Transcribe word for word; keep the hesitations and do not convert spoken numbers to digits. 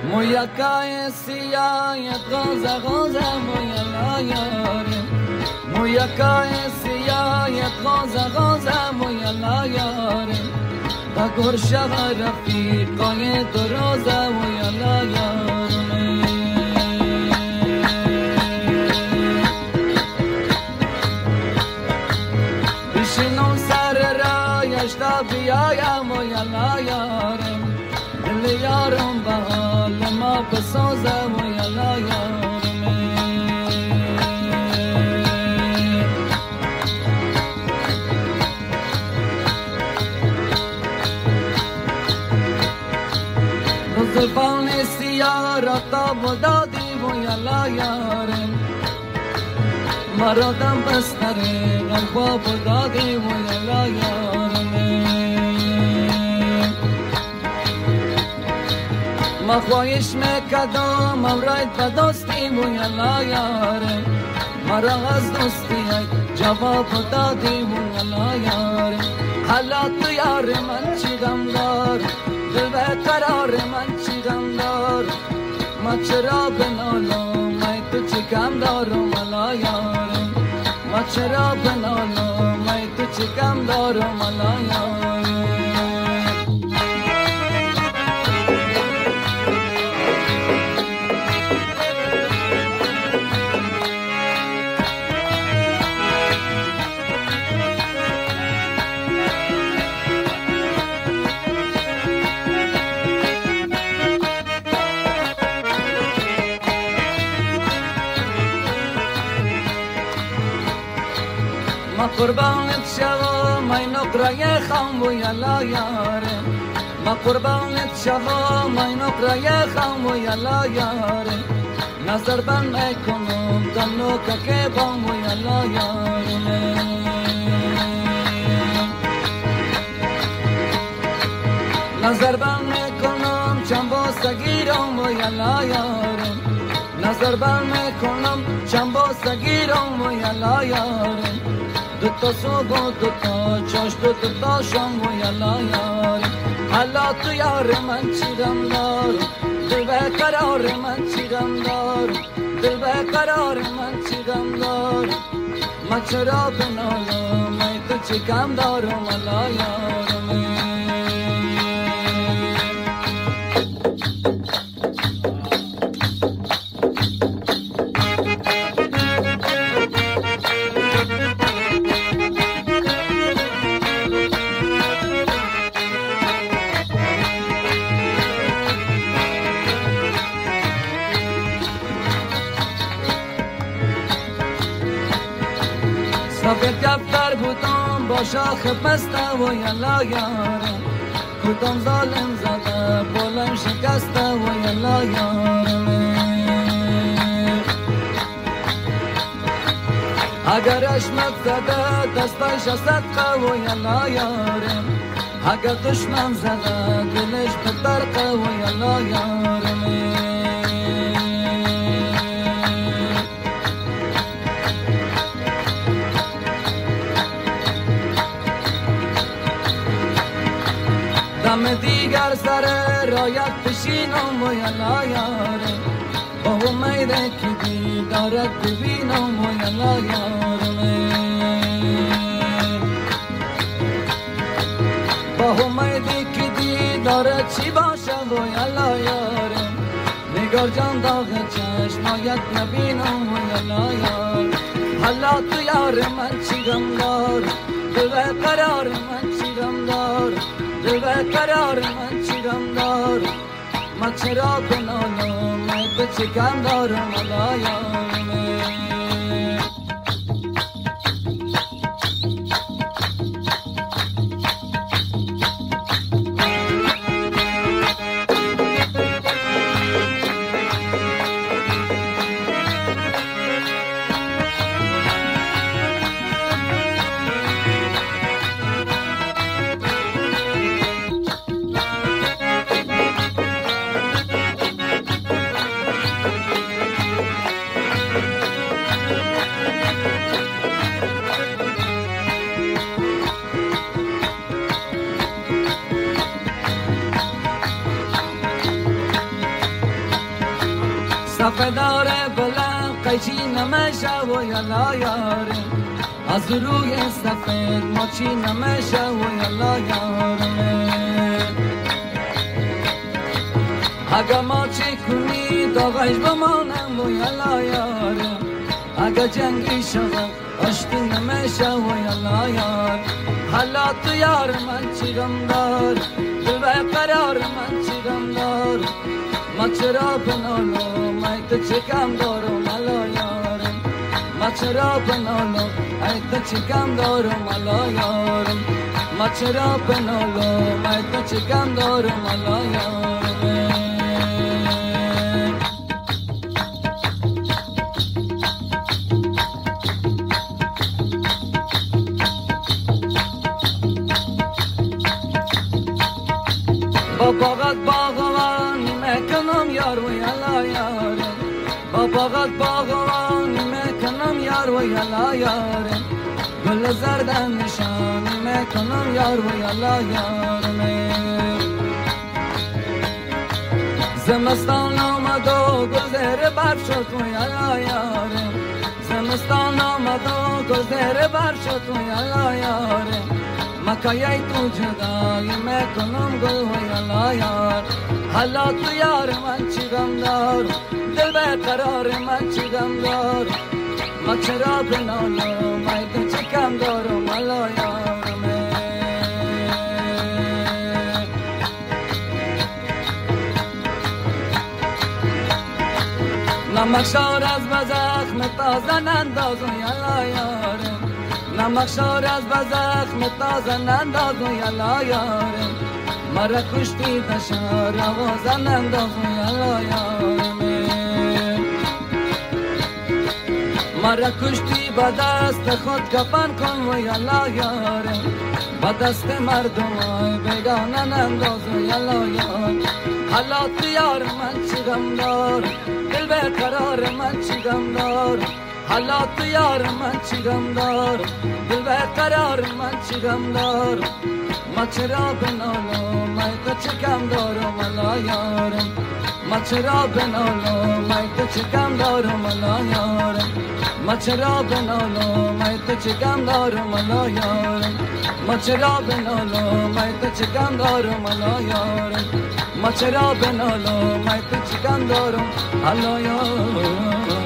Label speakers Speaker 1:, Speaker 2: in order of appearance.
Speaker 1: مویا کای سیاه غازه غازه مویا لایاره مویا کای سیاه غازه غازه مویا لایاره تا گرشه رفیقای درازه مویا لایاره بشینم سر رایش تا بیایم مویا لایاره دل یارم به حال ما بسازه مویا لایاره زلفان سیاه را تاب دادی مویا لایاره مرا دم بستره غربا دادی مویا لایاره ما خواهش میکدم امرایت به دوستی مویا لایاره مرا از دوستی جواب دادی مویا لایاره حالا تو یار من چی غم دار دل به قرار من چی غم دار ما چرا بنالم من تو چی کم دارم لایاره ما چرا بنالم من تو چی کم دارم لایاره ما قربانت شوم ای نقره خام مویا لایاره ما قربانت شوم ای نقره خام مویا لایاره نظر بند میکنم دنو که با مویا لایاره نظر بند میکنم چنبا سگیرم مویا لایاره نظر بند میکنم چنبا سگیرم مویا لایاره دو تا صبح و دو تا چاش دو تا شام مویا لایاره حالا تو یار من چی غم دار دل به قرار من چی غم دار دل به قرار من چی غم دار ما چرا بنالم من تو چی کم دارم لایاره سفر دفتر بودم با شاخ بسته و یا لایاره کدام ظالم زده بولم شکسته و یا لایاره اگر اشمت زده دستایش صدقه و یا لایاره اگر دشمن زده دلش بطرقه و یا لایاره دم دیگر سر رایت بشینم مویا لایاره با امیده که دیدارت ببینم مویا لایاره با امیده که دیدارت چی باشه مویا لایاره نگار جان داغ چشمایت نبینم مویا لایاره حالا تو یار من چی غم دار دل به قرار من چی غم دار دل به قرار من چی غم دار ما چرا بنالم من به چی کم دارم لایاره صفه داره بلند قیچی نمیشه و یلا یاره از روی سفید ماچی نمیشه و یلا یاره اگه ماچی کنی داغش بمانم و یلا یاره اگه جنگی شود اشتی نمیشه و یلا یار حالا تو یار من چیرم دار دل به قرار من چیرم دار ما چرا بنالو مای تو چکم دارم الا یارم ما چرا بنالو ای تو چکم دارم الا یارم ما چرا بنالو مای تو چکم دارم الا یارم با باغت باغوانی میکنم یار و یلا یاره با باغت باغوانی میکنم یار و یلا یاره گل زردن نشانی میکنم یار و یلا یاره زمستان آمد و گل زیر برف شد و یلا یاره زمستان آمد و گل زیر برف شد و یلا یاره مکایی تو جدایی میکنم گل و یلا یار حالا تو یار من چیرم دار دل به قرار من چیرم دار ما چرا بنالو مای تو چکم دارم الا یارم نمک شار از بزخم تازه ننداز و یلا یارم نمک شار از بزخم تازه ننداز و یلا یارم مرا کشتی دشار آواز ننداز و یلا یارم مرا کشتی با دست خود کفن کن و یلا یارم با دست مردم های بیگانه ننداز و یلا یارم حالا تو یار من چیرم دار دل به قرار من چیرم دار حالا تو یار من چیرم دار دل به قرار من چیرم دار ما چرا بنالو مای تو چکم دارم الا یارم ما چرا بنالو مای تو چکم دارم الا یارم ما چرا بنالو مای تو چکم دارم الا یارم ما چرا بنالو مای تو چکم دارم الا یارم ما چرا بنالو مای تو چکم دارم الا یارم